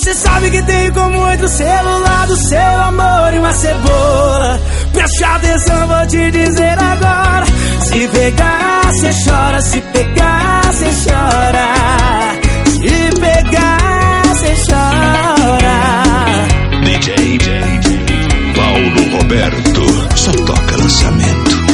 Você sabe que tem como entre o celular do seu amor e uma cebola. Preste atenção, vou te dizer agora. Se pegar, cê chora. Se pegar, cê chora. Se pegar, cê chora. DJ Paulo Roberto, só toca lançamento.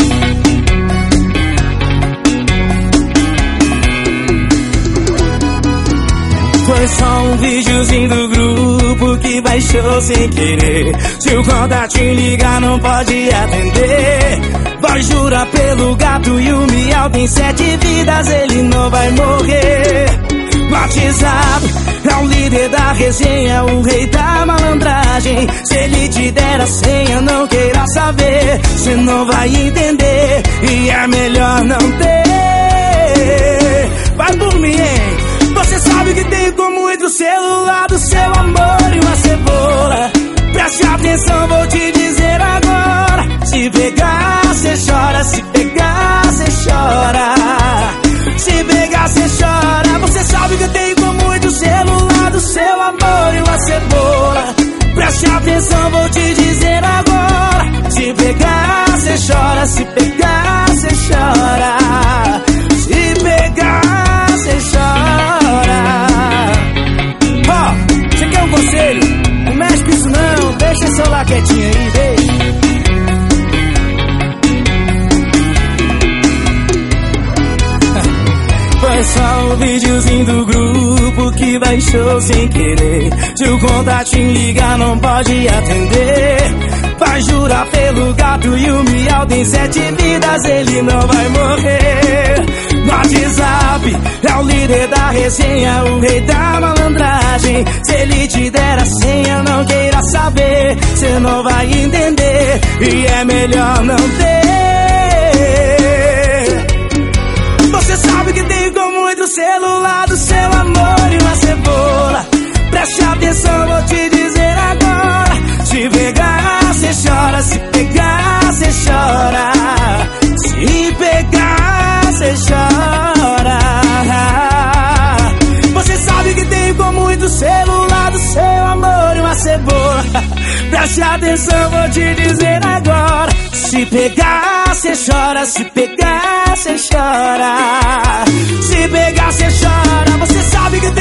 Foi só um videozinho do grupo que baixou sem querer. Se o contatinho ligar não pode atender. Vai jurar pelo gato e o miau tem 7 vidas, ele não vai morrer. WhatsApp é o líder da resenha, o rei da malandragem. Se ele te der a senha, não queira saber. Cê não vai entender e é melhor não ter. Vai por mim, hein? Você sabe que tem como entre o celular do seu amor e uma cebola. Preste atenção, vou te dizer agora. Se pegar, cê chora. Se pegar, cê chora. Se pegar, cê chora. Você sabe que tem como entre o celular do seu amor e uma cebola. Preste atenção, vou te dizer agora. Se pegar, cê chora. Se pegar, cê chora. Se pegar, cê chora. Ó, você quer um conselho? Não mexe com isso não, deixa o celular quietinho aí, deixa. Foi só um videozinho do grupo que baixou sem querer. Se o contatinho ligar não pode atender. Vai jurar pelo gato e o miau tem 7 vidas, ele não vai morrer. No WhatsApp é o líder da resenha, o rei da malandragem. Se ele te der a senha, não queira saber. Cê não vai entender e é melhor não ter. Você sabe que tem como entre o celular do seu amor e uma cebola. Preste atenção, vou te dizer agora. Se pegar, cê chora. Se pegar, cê chora. Se pegar, cê chora. Você sabe que tem como entre o celular do seu amor e uma cebola. Preste atenção, vou te dizer agora. Se pegar, cê chora. Se pegar, cê chora. Se pegar, cê chora. Você sabe que tem